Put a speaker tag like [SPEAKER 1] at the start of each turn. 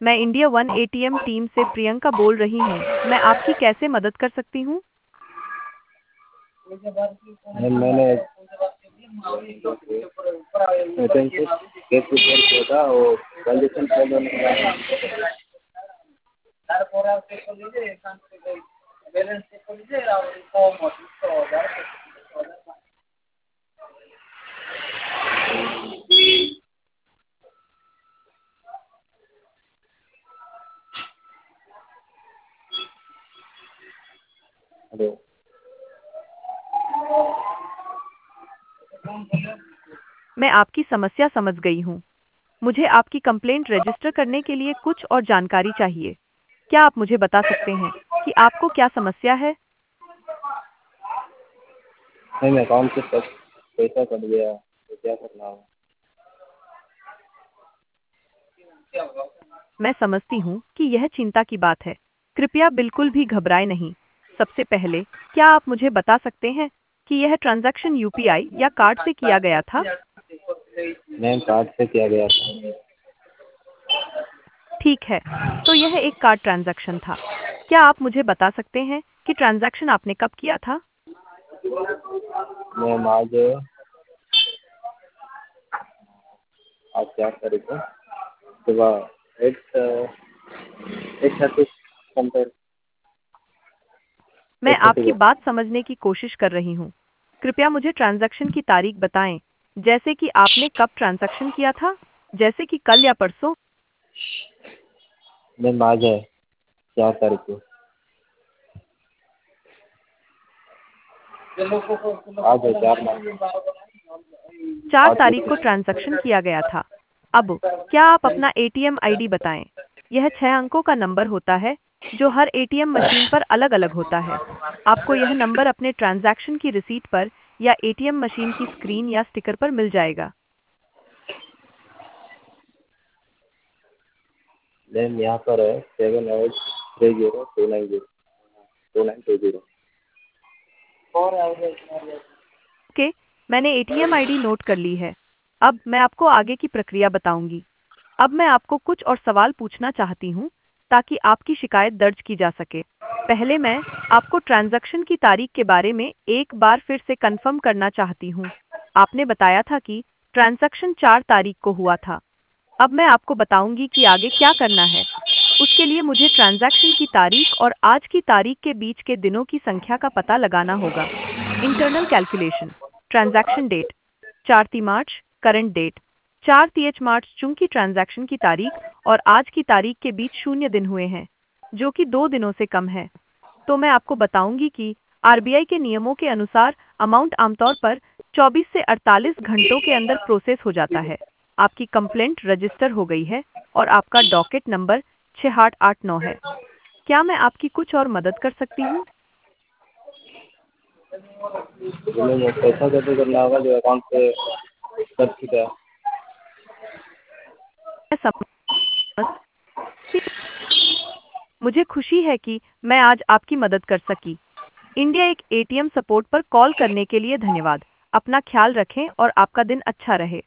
[SPEAKER 1] मैं India one ATM team से प्रियंका बोल रही हूँ। मैं आपकी कैसे मदद कर सकती हूँ?
[SPEAKER 2] मैंने एटीएम से कैश विड्रॉल किया था और ट्रांजेक्शन फेल होने के बाद हेलो
[SPEAKER 1] मैं आपकी समस्या समझ गई हूँ। मुझे आपकी कंप्लेंट रजिस्टर करने के लिए कुछ और जानकारी चाहिए। क्या आप मुझे बता सकते हैं कि आपको क्या समस्या है?
[SPEAKER 2] नहीं मैं अकाउंट से पैसा कट गया तो क्या करना होगा?
[SPEAKER 1] मैं समझती हूँ कि यह चिंता की बात है। कृपया बिल्कुल भी घबराएं नहीं। सबसे पहले, क्या आप मुझे बता सकते हैं कि यह ट्रांजैक्शन यूपीआई या कार्ड से किया गया था?
[SPEAKER 2] मैम कार्ड से किया गया था।
[SPEAKER 1] ठीक है, तो यह एक कार्ड ट्रांजैक्शन था। क्या आप मुझे बता सकते हैं कि ट्रांजैक्शन आपने कब किया था?
[SPEAKER 2] मैम आज क्या तारीख है? सुबह 8:30 समथिंग
[SPEAKER 1] मैं
[SPEAKER 2] 8:30
[SPEAKER 1] आपकी
[SPEAKER 2] को।
[SPEAKER 1] बात समझने की कोशिश कर रही हूँ। कृपया मुझे ट्रांजैक्शन की तारीख बताएं, जैसे कि आपने कब ट्रांजैक्शन किया था, जैसे कि कल या परसों।
[SPEAKER 2] मैम आज है 4 तारीख को। आज है 4 मार्च।
[SPEAKER 1] 4
[SPEAKER 2] आज
[SPEAKER 1] तारीख को
[SPEAKER 2] को
[SPEAKER 1] ट्रांजैक्शन किया गया था। अब, क्या आप अपना एटीएम आईडी बताएं। यह 6 अंकों का नंबर होता है, जो हर एटीएम मशीन पर अलग-अलग होता है। आपको यह नंबर अपने ट्रांजैक्शन की रिसीट पर या एटीएम मशीन की स्क्रीन या स्टिकर पर मिल जाएगा।
[SPEAKER 2] मैम यहाँ पर है 783029029220।
[SPEAKER 1] ओके, मैंने एटीएम आईडी नोट कर ली है। अब मैं आपको आगे की प्रक्रिया बताऊंगी। अब मैं आपको कुछ और सवाल पूछना चाहती हूँ, ताकि आपकी शिकायत दर्ज की जा सके। पहले मैं आपको ट्रांजैक्शन की तारीख के बारे में एक बार फिर से कंफर्म करना चाहती हूँ। आपने बताया था कि ट्रांजैक्शन 4 तारीख को हुआ था। अब मैं आपको बताऊंगी कि आगे क्या करना है। उसके लिए मुझे ट्रांजैक्शन की तारीख और आज की तारीख के बीच के दिनों की संख्या का पता लगाना होगा। Internal calculation. Transaction date 4 March, current date 4 March. चूंकि ट्रांजैक्शन की तारीख और आज की तारीख के बीच 0 दिन हुए हैं, जो कि 2 दिनों से कम है, तो मैं आपको बताऊंगी कि आरबीआई के नियमों के अनुसार अमाउंट आमतौर पर 24 से 48 घंटों के अंदर प्रोसेस हो जाता है। आपकी कंप्लेंट रजिस्टर हो गई है और आपका डॉकेट नंबर 6889 है। क्या मैं आपकी कुछ और मदद कर सकती हूँ?
[SPEAKER 2] मैम पैसा कैसे करना होगा जो अकाउंट से कट चुका है?
[SPEAKER 1] मैं समझती मुझे खुशी है कि मैं आज आपकी मदद कर सकी। इंडिया एक एटीएम सपोर्ट पर कॉल करने के लिए धन्यवाद। अपना ख्याल रखें और आपका दिन अच्छा रहे।